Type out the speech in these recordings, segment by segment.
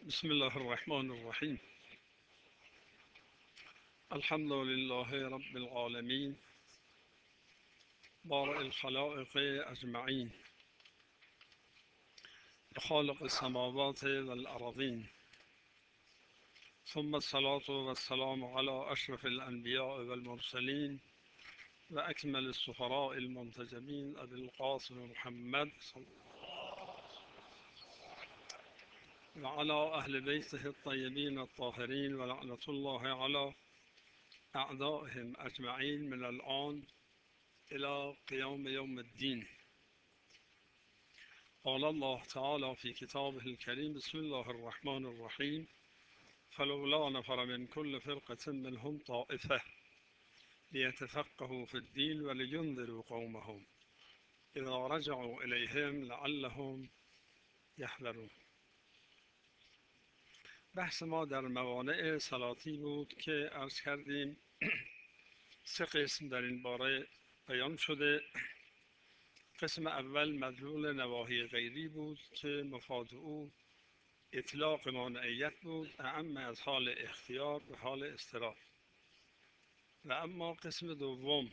بسم الله الرحمن الرحیم. الحمد لله رب العالمین، بارئ الخلائق اجمعین، خالق السماوات والارضین، ثم الصلاة والسلام على اشرف الانبیاء والمرسلین و اکمل السفراء المنتجبین ابی القاسم محمد و على اهل بیته الطیبین الطاهرین و لعنة الله علی اعدائهم اجمعین من الآن إلى قيام يوم الدين. قال الله تعالى في كتابه الكريم: بسم الله الرحمن الرحيم. فلولا نفر من كل فرقة منهم طائفة ليتفقهوا في الدين ولينذروا قومهم إذا رجعوا إليهم لعلهم يحذرون. بحث ما در موانع صلاتی بود که عرض کردیم سه قسم در این باره بیان شده. قسم اول مدلول نواهی غیری بود که مفاد او اطلاق مانعیت بود، اعم از حال اختیار به حال اضطرار. و اما قسم دوم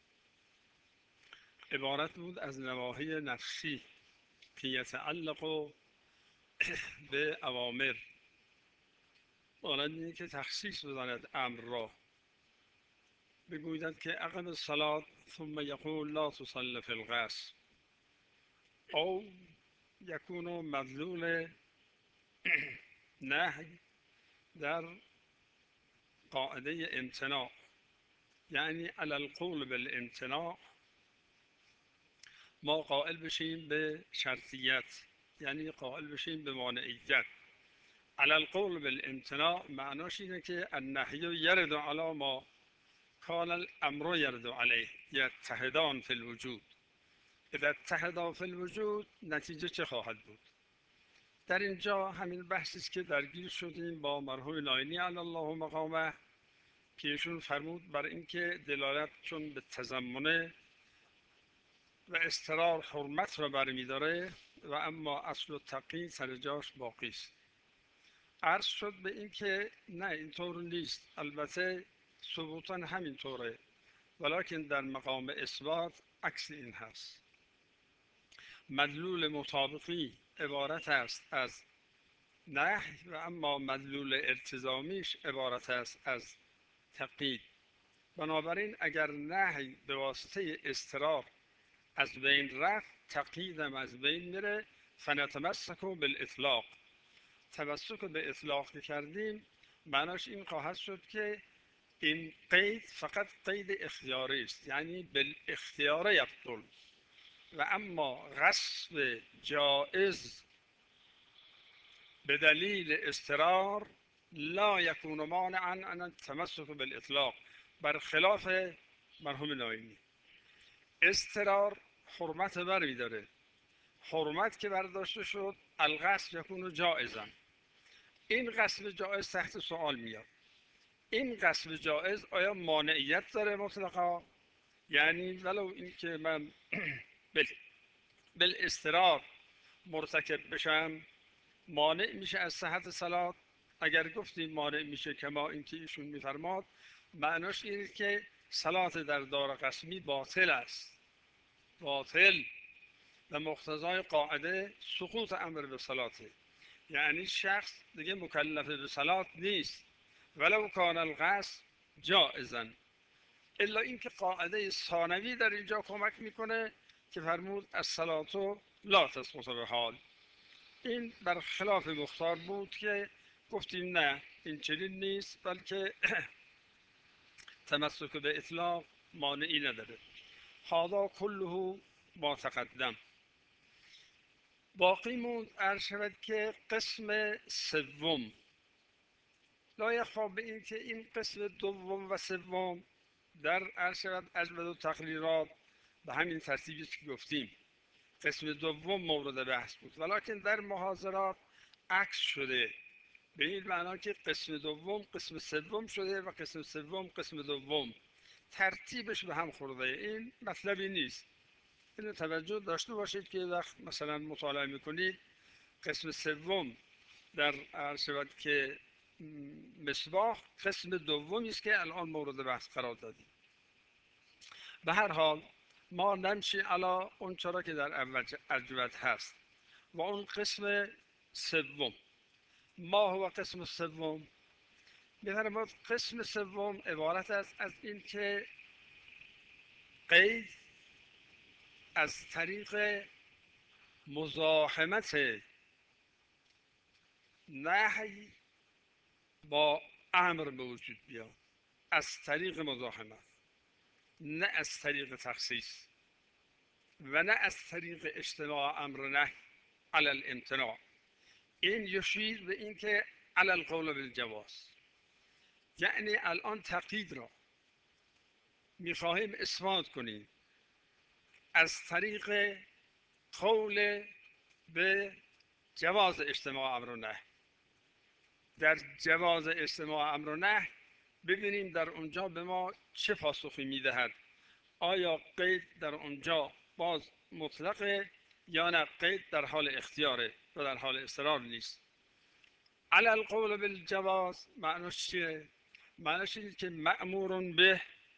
عبارت بود از نواهی نفسی که یتعلق به اوامر، مانند اینه که تخصیص بزند امر را، بگوید که اقم الصلاة ثم یقول لا تصل فی الغصب، او یکون مدلول نهی در قاعده امتناع، یعنی علی القول بالامتناع ما قائل بشیم به شرطیت، یعنی قائل بشیم به مانعیت. علی القول بالامتناع معناش اینه که النهی یرد علی ما کان الامر یرد علیه، یتحدان فی الوجود. اذا اتحدا فی الوجود نتیجه چه خواهد بود؟ در اینجا همین بحثی است که درگیر شدیم با مرحوم ناینی علی الله مقامه که ایشون فرمود بر اینکه دلالت چون به تضمنه و استقرار حرمت را برمی‌داره و اما اصل و تقیید سر جاش باقی است. عرض شد به اینکه نه، اینطور نیست. البته ثبوتا همینطوره، ولکن در مقام اثبات عکس این هست. مدلول مطابقی عبارت است از نهی و اما مدلول التزامیش عبارت است از تقیید. بنابراین اگر نهی به واسطه اضطرار از بین رفت، تقییدم از بین میره. فنتمسک بالاطلاق، تمسک به اطلاق که کردیم معناش این خواهد شد که این قید فقط قید اختیاری است، یعنی بالاختیار یبطل، و اما غصب جائز به دلیل اضطرار لا یکون مانعا عن التمسک بالاطلاق، برخلاف مرحوم ناینی. اضطرار حرمت بری داره، حرمت که برداشته شد الغصب یکون جائزا. این غصب جائز تحت سوال میاد. این غصب جائز آیا مانعیت داره مطلقا؟ یعنی ولو اینکه من بالاضطرار مرتکب بشم مانع میشه از صحت صلات؟ اگر گفتیم مانع میشه کما اینکه ایشون میفرماد، معناش اینه که صلات در دار قسمی باطل است، باطل، و مقتضای قاعده سقوط امر به صلاته، یعنی شخص دیگه مکلف به صلات نیست ولو کان القصد جائزا. الا اینکه قاعده ثانوی در اینجا کمک میکنه که فرمود الصلاة لا تسقط بحال. این برخلاف مختار بود که گفتیم نه، این چنین نیست، بلکه تمسک به اطلاق مانعی نداره. هذا کله ما تقدم. باقی موند عرض شود که قسم سوم، لا یخفی به این که این قسم دوم و سوم در عرض شود اجمد و تقریرات به همین ترتیبی که گفتیم قسم دوم مورد بحث بود، ولیکن در محاضرات عکس شده، به این معنا که قسم دوم قسم سوم شده و قسم سوم قسم دوم، ترتیبش به هم خورده. این مطلبی نیست. اینو توجه داشته باشید که وقت مثلا مطالعه میکنید قسم سوم در عرض شود که مصباح قسم دومی است که الان مورد بحث قرار دادیم. به هر حال ما نمشی علا اون چرا که در ارجوت هست و اون قسم سوم. ما هو قسم سوم؟ می‌فرماید قسم سوم عبارت است از این که قید از طریق مزاحمت نهی با امر به وجود بیاد، از طریق مزاحمت، نه از طریق تخصیص و نه از طریق اجتماع امر نهی علی الامتناع. این یشیر به این که علی القول بالجواز، یعنی الان تقیید را میخواهیم اثبات کنیم از طریق قول به جواز اجتماع امر و نهی. در جواز اجتماع امر و نهی ببینیم در اونجا به ما چه پاسخی میدهد. آیا قید در اونجا باز مطلقه یا نه قید در حال اختیاره و در حال اصرار نیست؟ علی القول بالجواز معناش چیه؟ معناش اینه که مأمور به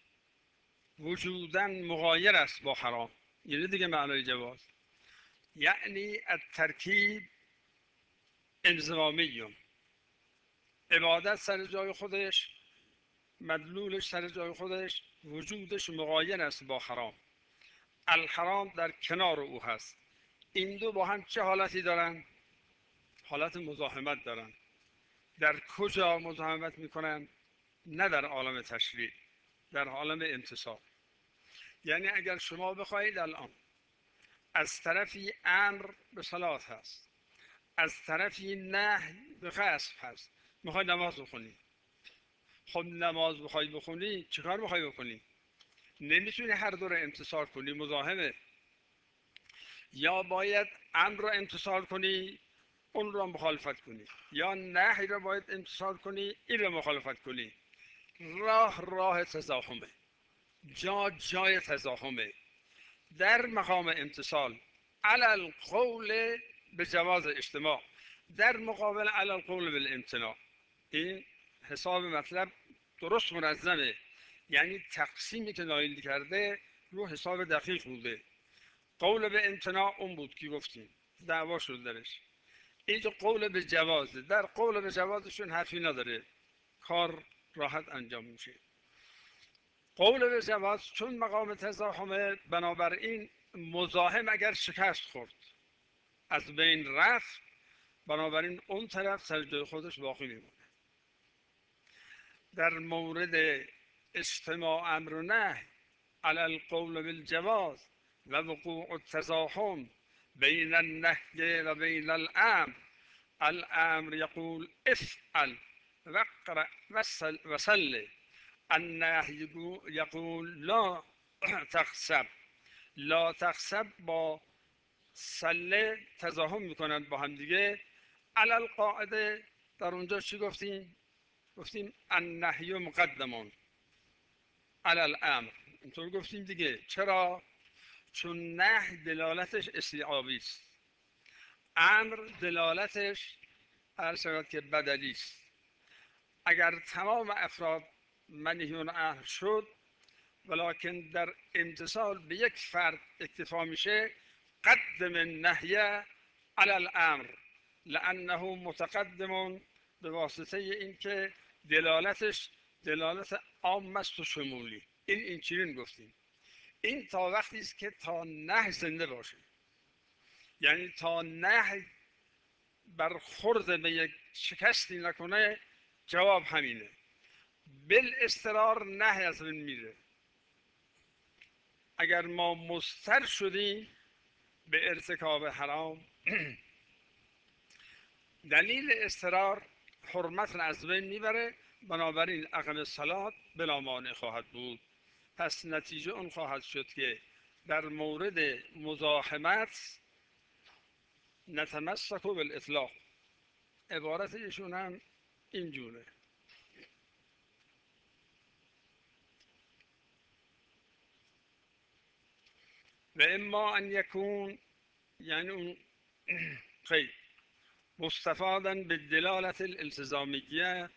وجودن مغایر است با حرام. یعنی دیگه معنای جواز یعنی الترکیب انضمامی، عبادت سر جای خودش، مدلولش سر جای خودش، وجودش مغایر است با حرام، الحرام در کنار او هست. این دو با هم چه حالتی دارن؟ حالت مزاحمت دارن. در کجا مزاحمت میکنن؟ نه در عالم تشریع، در عالم امتصال. یعنی اگر شما بخواهید الان از طرفی امر به صلات هست، از طرفی نهی به غصب هست، میخوای نماز بخونی، خب نماز بخوای بخونی چیکار میخوای بکنی؟ نمیتونی هر دو رو امتصال کنی، مزاحمه. یا باید امر رو امتصال کنی اون رو مخالفت کنی، یا نهی رو باید امتصال کنی این رو مخالفت کنی. راه تزاحمه، جای تزاحمه. در مقام امتصال علی القول به جواز اجتماع، در مقابل علی القول بالامتناع. این حساب مطلب درست منظمه، یعنی تقسیمی که نایل کرده رو حساب دقیق بوده. قول به امتناع اون بود که گفتیم دعوا شد درش. اینجا قول به جوازه، در قول به جوازشون حرفی نداره، کار راحت انجام میشه. قول به جواز چون مقام تزاحمه، بنابراین مزاحم اگر شکست خورد از بین رفت، بنابراین اون طرف سر جای خودش باقی میمونه. در مورد اجتماع امر و نهی علی القول بالجواز و وقوع التزاحم بین النهی و بین الامر، الامر یقول افعل واقرأ وصل، النهی یقول لا تغصب. لا تغصب با سله تزاحم میکنند با هم دیگه. علی القاعده در اونجا چی گفتیم؟ گفتیم النهی مقدمون علی الامر. اینطور گفتیم دیگه. چرا؟ چون نهی دلالتش استیعابی است، امر دلالتش هر شود که بدلی است. اگر تمام افراد منهیون عنه شد ولکن در امتصال به یک فرد اکتفا میشه، قدم النهی علی الامر لانه متقدم، به واسطه اینکه دلالتش دلالت عام است و شمولی. این چنین گفتیم. این تا وقتی است که تا نهی زنده باشه، یعنی تا نهی برخورد به یک شکستی نکنه، جواب همینه. بالاضطرار نهی از بین میره. اگر ما مضطر شدیم به ارتکاب حرام، دلیل اضطرار حرمت را از بین میبره، بنابراین اقم الصلات بلا مانع خواهد بود. پس نتیجه اون خواهد شد که در مورد مزاحمت نتمسک بالاطلاق. عبارت ایشون هم اینجوره. و اما ان یکون، یعنی اون قید، مستفادا بالدلالة الالتزامية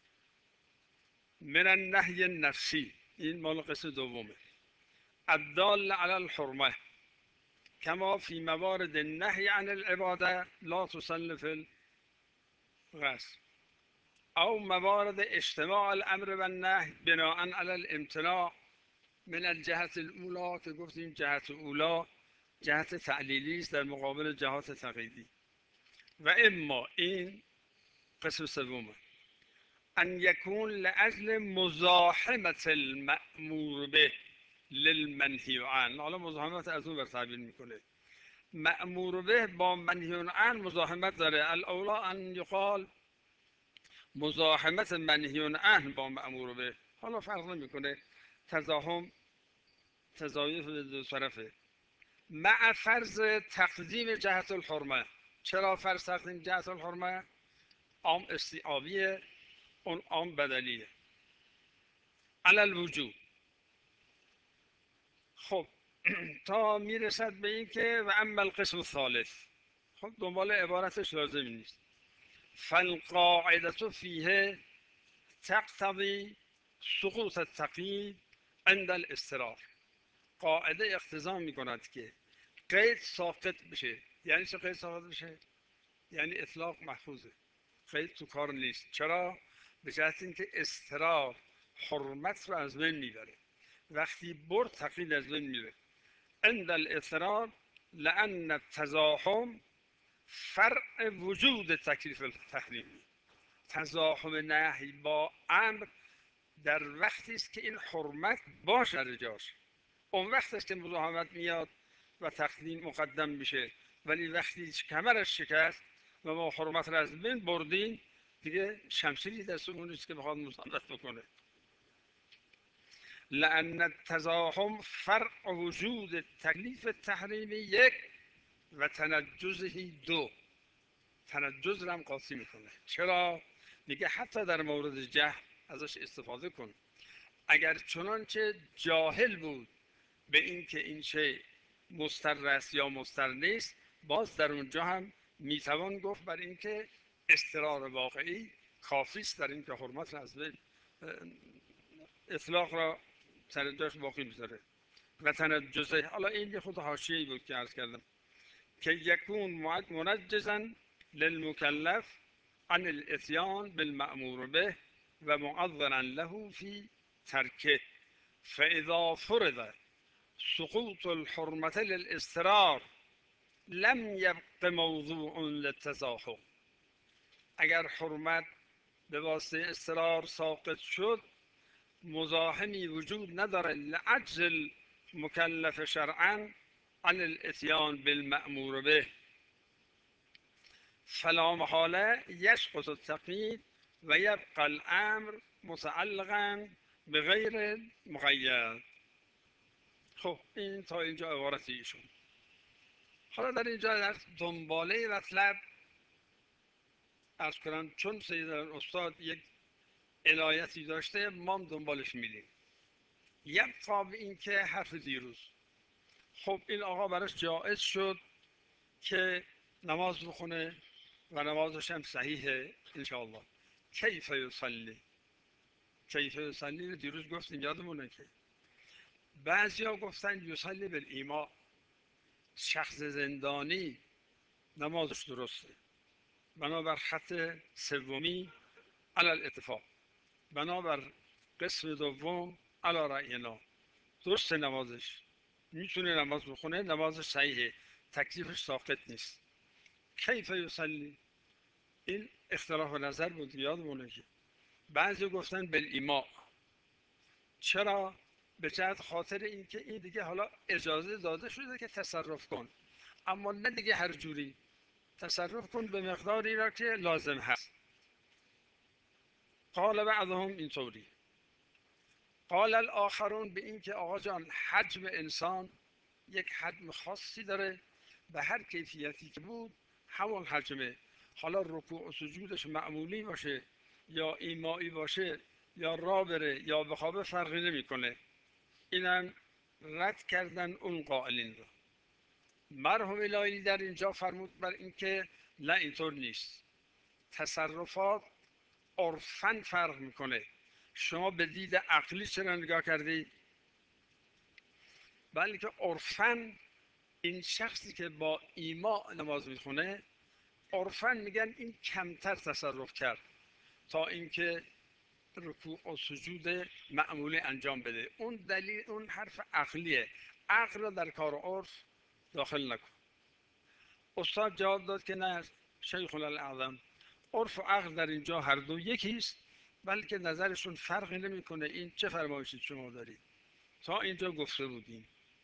من النهي النفسي، این مال قسم دومه، الدال على الحرمة، كما في موارد النهي عن العبادة لا تصل في الغسل، أو موارد اجتماع الأمر والنهي بناء على الامتناع من الجهة الأولى که گفتیم جهت اولا جهت تعلیلی است در مقابل جهات تقییدی. و اما این قسم سومه، ان یکون لاجل مزاحمت المأمور به للمنهی عنه. حالا مزاحمت از اون بر تعبیر میکنه، مأمور به با منهی عنه مزاحمت داره. الاولا ان یقال مزاحمت منهی عنه با مأمور به، حالا فرق نمیکنه، تزاحم تضایف به دو طرفه. مع فرض تقدیم جهت الحرمه. چرا فرض تقدیم جهت الحرمه؟ عام استیعابیه، اون عام بدلیه. علی الوجوب. خب تا میرسد به این که و اما القسم الثالث، خب دنبال عبارتش لازم نیست. فالقاعدة فیه تقتضی سقوط التقیید عند الاضطرار. قاعده اقتضا میکند که قید ساقط بشه. یعنی چه قید ساقط بشه؟ یعنی اطلاق محفوظه، قید تو کار نیست. چرا؟ به جهت اینکه اضطرار حرمت رو از بین میبره. وقتی برد تقیید از بین میره. عند الاضطرار لأن التزاحم فرع وجود تکلیف التحریم. تزاحم نهی با امر در وقتی است که این حرمت باشه در جاش، اون وقت است که مزاحمت میاد و تقدیم مقدم میشه. ولی وقتی کمرش شکست و ما حرمت را از بین بردیم، دیگه شمشیری دستمون نیست که بخواد مزاحمت بکنه. لأن التزاحم فرع وجود تکلیف تحریمی یک و تنجزه دو. تنجز را هم قاطی میکنه. چرا؟ میگه حتی در مورد جهل ازش استفاده کن. اگر چنانچه جاهل بود به این که این شی مستر است یا مستر نیست، باز در اونجا هم میتوان گفت بر اینکه استقرار واقعی کافی است در اینکه حرمت را از بین، اطلاق را سر جاش باقی بذاره. و تنجزه، حالا این یه خود حاشیه‌ای بود که عرض کردم، که یکون منجزا للمکلف عن الاتیان بالمأمور به و معذرا له فی ترکه. فاذا فرض سقوط الحرمة للاضطرار لم يبق موضوع للتزاحم. اگر حرمت به واسطه اضطرار ساقط شد، مزاحمی وجود نداره لعجز المکلف شرعا عن الاتیان بالمأمور به، فلا محاله یسقط التقیید و یبقى الامر متعلقا به غیر مقید. خب این تا اینجا عبارت ایشون. حالا در اینجا در دنباله مطلب از کنم، چون سید استاد یک عنایتی داشته ما هم دنبالش میریم. یبقا به این که حرف دیروز، خب این آقا براش جائز شد که نماز بخونه و نمازش هم صحیحه انشاءالله. کیف یصلی؟ کیف یصلی رو دیروز گفتیم، یادمونه که بعضی ها گفتن یصلی بالایما، شخص زندانی نمازش درسته بنابر خط سومی علی الاتفاق، بنابر قسم دوم علی رأینا، درست نمازش، میتونه نماز بخونه، نمازش صحیحه، تکلیفش ساقط نیست. کیف یصلی؟ این اختلاف نظر بود، یادمونه که بعضی گفتن بالایما. چرا؟ به جهت خاطر اینکه این دیگه حالا اجازه داده شده که تصرف کن، اما نه دیگه هر جوری تصرف کن، به مقداری را که لازم هست. قال بعضهم اینطوری، قال الاخرون به این که آقا جان حجم انسان یک حجم خاصی داره، به هر کیفیتی که بود همون حجمه. حالا رکوع و سجودش معمولی باشه یا ایمایی باشه یا را بره یا بخوابه فرقی نمیکنه. اینم رد کردن اون قائلین رو. مرحوم الهی در اینجا فرمود بر اینکه نه اینطور نیست. تصرفات عرفاً فرق میکنه. شما به دید عقلی چرا نگاه کردی؟ بلکه عرفاً این شخصی که با ایما نماز میخونه، عرفاً میگن این کمتر تصرف کرد تا اینکه رکوع و سجود معمولی انجام بده. اون دلیل، اون حرف عقلیه. عقل را در کار عرف داخل نکن. استاد جواب داد که نه شیخ الاعظم، عرف و عقل در اینجا هر دو یکیست، بلکه نظرشون فرقی نمیکنه. این چه فرمایشی شما دارید؟ تا اینجا گفته بودیم.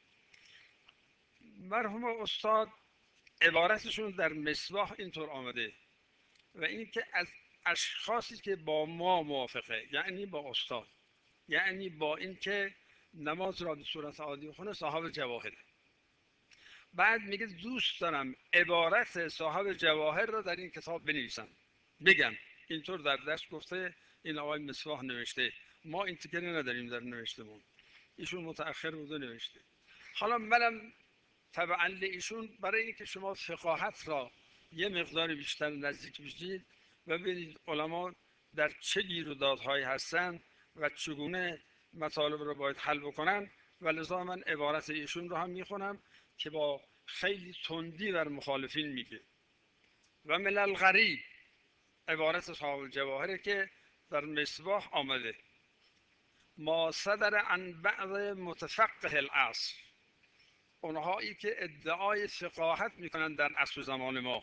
مرحوم استاد عبارتشون در مصباح اینطور آمده و این که از اشخاصی که با ما موافقه، یعنی با استاد، یعنی با این که نماز را به صورت عادی بخونه، صاحب جواهر. بعد میگه دوست دارم عبارت صاحب جواهر را در این کتاب بنویسم، بگم اینطور در درس گفته، این آقای مصباح نوشته، ما این تکری نداریم در نوشتمون، ایشون متأخر بوده نوشته. حالا منم طبعا ایشون برای اینکه شما فقاهت را یه مقدار بیشتر نزدیک بشید و ببینید علما در چه گیر و دادهایی هستن و چگونه مطالب رو باید حل بکنن، و لذا من عبارت ایشون رو هم میخونم که با خیلی تندی بر مخالفین میگه. و من الغریب، عبارت صاحب الجواهره که در مصباح آمده، ما صدر عن بعض متفقه العصر، اونهایی که ادعای فقاهت میکنن در عصر زمان ما،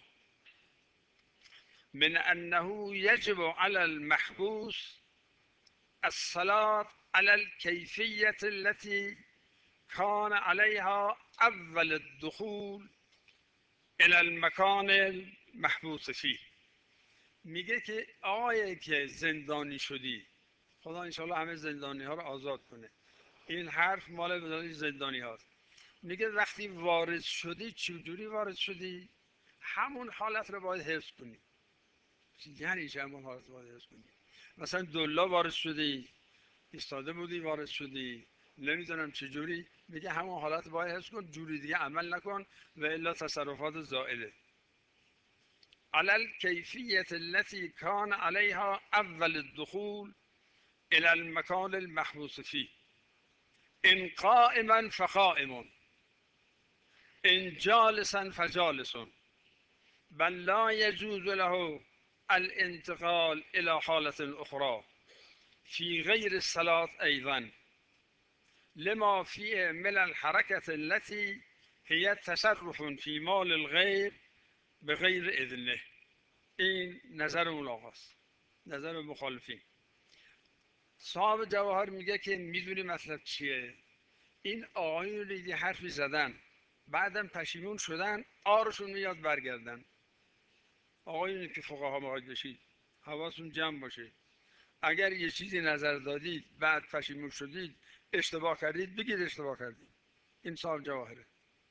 من انه یجب علی المحبوس الصلاة على الكيفية التي كان عليها اول الدخول الى المکان المحبوس فيه. میگه که آقای که زندانی شدی، خدا انشاءالله همه زندانی ها رو آزاد کنه، این حرف مال زندانی هاست. میگه وقتی وارد شدی، چجوری وارد شدی؟ همون حالت رو باید حفظ کنی. یعنی چه همون حالت رو باید حفظ کنی؟ مثلا دلا وارد شدی، ایستاده بودی وارد شدی، نمیدونم چجوری، میگه همون حالت باید حفظ کن، جوری دیگه عمل نکن و الا تصرفات زائله. على الكيفية التي كان عليها اول الدخول الى المكان المحبوس فيه، ان قائما فقائم، ان جالسا فجالس، بل لا يجوز له الانتقال الى حالة اخرى في غير الصلاة ايضا، لما فيه من الحركة التي هي تصرف في مال الغير بغیر اذنه. این نظر اون آقاست، نظر مخالفین. صاحب جواهر میگه که میدونی مطلب چیه؟ این آقایون رو یه حرفی زدن، بعدم پشیمون شدن، آرشون میاد برگردن. آقایونی که فقها باید بشید، حواستون جمع باشه. اگر یه چیزی نظر دادید بعد پشیمون شدید، اشتباه کردید، بگید اشتباه کردید. این صاحب جواهره.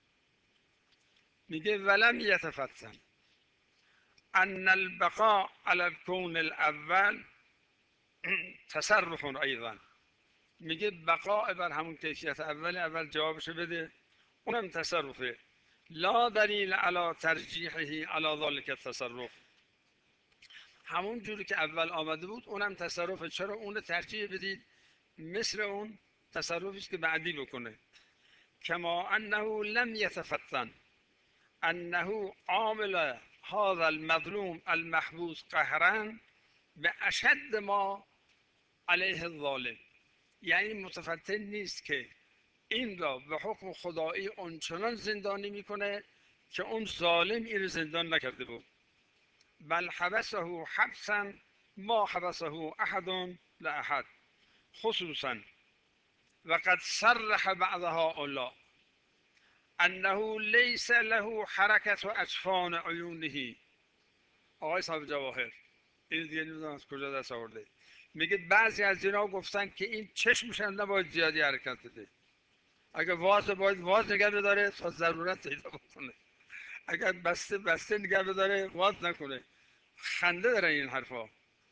میگه ولم یتفتن ان البقاء على الكون الاول تصرف ایضا. میگه بقاء بر همون کیفیت اول جوابشو بده، اونم تصرفه. لا دلیل علی ترجیحه علی ذلك التصرف، همون جوری که اول آمده بود اونم تصرفه. چرا اون ترجیح بدید؟ مثل اون تصرفی که بعدی بکنه. کما انه لم یتفتن انه عامل هذا المظلوم المحبوس قهرا به اشد ما علیه الظالم، یعنی متفتن نیست که این را به حکم خدایی اونچنان زندانی میکنه که اون ظالم این زندان نکرده بود. بل حبسه حبسا ما حبسه احد لاحد، خصوصا وقد صرح بعض هؤلاء انه لیس له حرکت اجفان عیونه. آقای صاحب جواهر این دیگه نمیدونم از کجا دست آورده، میگه بعضی از اینا گفتن که این چشمش هم نباید زیادی حرکت بده، اگر واز باید واز نگه بداره تا ضرورت پیدا بکنه، اگر بسته بسته نگه بداره، واز نکنه. خنده داره این حرفا.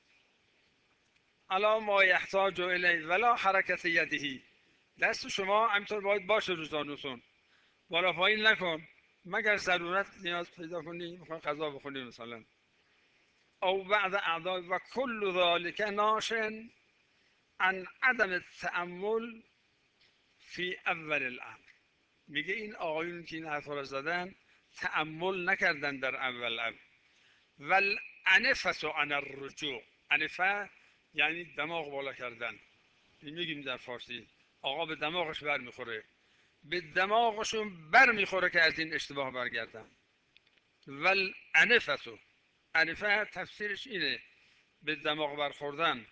الا ما یحتاج الیه ولا حرکت یدهی، دست شما همینطور باید باشه رو زانوتون، بالا پایین نکن. مگر ضرورت نیاز پیدا کنی میخوای غذا بخوری مثلا، او بعد اعضای و کل ذالک ناشن عن عدم التأمل فی اول الامر. میگه این آقایون که این حرفا رو زدن تأمل نکردن در اول امر. والانفة عن الرجوع، انفه یعنی دماغ بالا کردن، میگیم در فارسی آقا به دماغش بر میخوره، به دماغشون بر میخوره که از این اشتباه برگردن. والانفة، انفه تفسیرش اینه به دماغ برخوردن.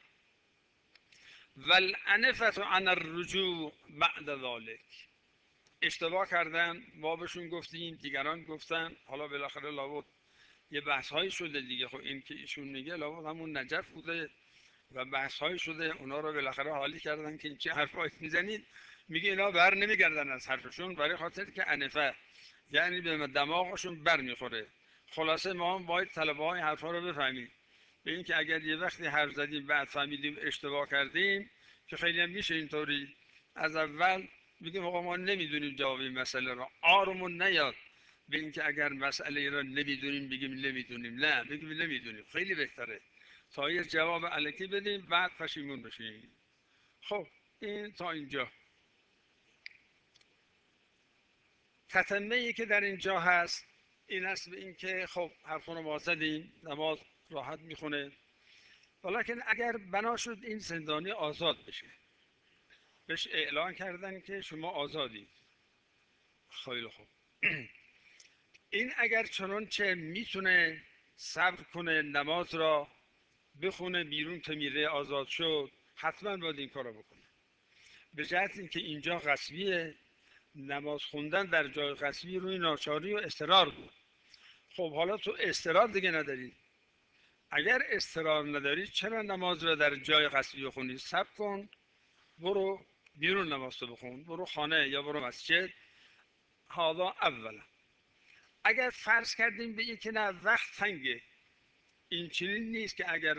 والانفة عن الرجوع بعد ذلك، اشتباه کردن، ما بهشون گفتیم دیگران گفتن، حالا بالاخره لابد یه بحث هایی شده دیگه. خب این که ایشون میگه لابد همون نجف بوده و بحث هایی شده، اونا رو بالاخره حالی کردن که این چه حرفایی میزنید. میگه اینا بر نمیگردن از حرفشون برای خاطر که انفه یعنی به دماغشون بر میخوره. خلاصه ما هم باید طلبه های حرفا رو بفهمیم، به این که اگر یه وقتی حرف زدیم بعد فهمیدیم اشتباه کردیم، که خیلی هم میشه اینطوری، از اول میگیم آقا ما نمیدونیم جواب این مسئله رو، آرومون نیاد به اینکه اگر مسئله را نمیدونیم بگیم نمیدونیم، نه بگیم نمیدونیم، خیلی بهتره تا یه جواب الکی بدیم بعد پشیمون بشیم. خب این تا اینجا. تتمه ای که در اینجا هست این است به اینکه خب حرفون رو ما زدیم، نماز راحت میخونه، ولیکن اگر بنا شد این زندانی آزاد بشه، بهش اعلان کردن که شما آزادی، خیلی خوب، این اگر چنانچه میتونه صبر کنه نماز را بخونه بیرون که میره آزاد شد، حتما باید این کارو بکنه. به جهت اینکه اینجا غصبیه، نماز خوندن در جای غصبی روی ناچاری و اضطرار بود. خب حالا تو اضطرار دیگه نداری، اگر اضطرار نداری چرا نماز را در جای غصبی بخونی؟ صبر کن، برو بیرون نماز تو بخون، برو خانه یا برو مسجد. حالا اولا اگر فرض کردیم به این که نه وقت تنگه، این چنین نیست که اگر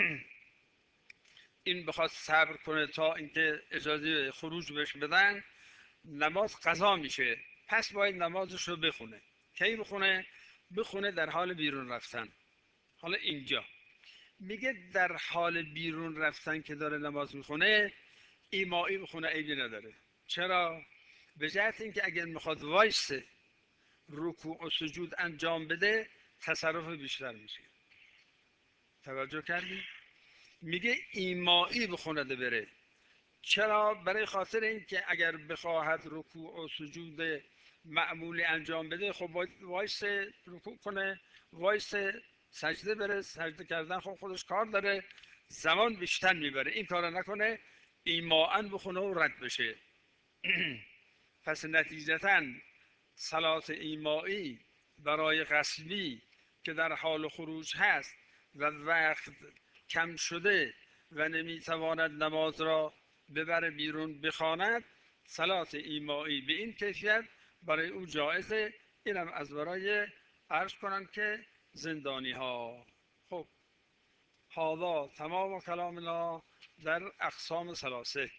این بخواد صبر کنه تا اینکه اجازه خروج بهش بدن نماز قضا میشه، پس باید نمازش رو بخونه. کی بخونه؟ بخونه در حال بیرون رفتن. حالا اینجا میگه در حال بیرون رفتن که داره نماز میخونه ایمایی بخونه، عیبی نداره. چرا؟ به جهت اینکه اگر میخواد وایسه رکوع و سجود انجام بده تصرف بیشتر میشه. توجه کردی؟ میگه ایمایی بخونده بره. چرا؟ برای خاطر اینکه اگر بخواهد رکوع و سجود معمولی انجام بده خب باید وایس رکوع کنه، وایس سجده بره، سجده کردن خب خودش کار داره، زمان بیشتر میبره. این کار نکنه، ایماءً بخونه و رد بشه. پس نتیجتا صلات ایمایی برای غسلی که در حال خروج هست و وقت کم شده و نمیتواند نماز را ببره بیرون بخواند، صلات ایمایی به این کیفیت برای او جایزه. اینم از برای عرض کنم که زندانی ها. خب هذا تمام کلامنا در اقسام ثلاثه،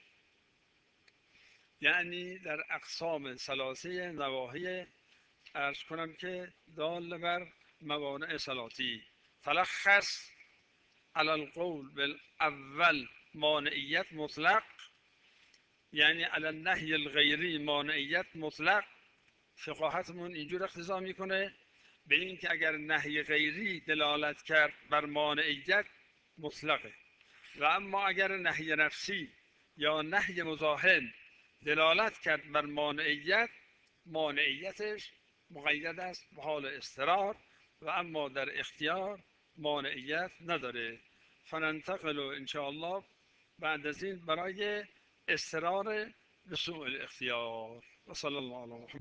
یعنی در اقسام ثلاثه نواحی عرض کنم که دال بر موانع صلاتی. تلخص على القول بالاول مانعیت مطلق، یعنی علی النهی الغیری مانعیت مطلق. فقاهتمون اینجور اقتضا میکنه به این که اگر نهی غیری دلالت کرد بر مانعیت مطلقه، و اما اگر نهی نفسی یا نهی مزاحم دلالت کرد بر مانعیت، مانعیتش مقید است به حال اضطرار و اما در اختیار مانعیت نداره. فننتقل ان شاء الله بعد از این برای اضطرار به سوء الاختیار. و صلی الله علیه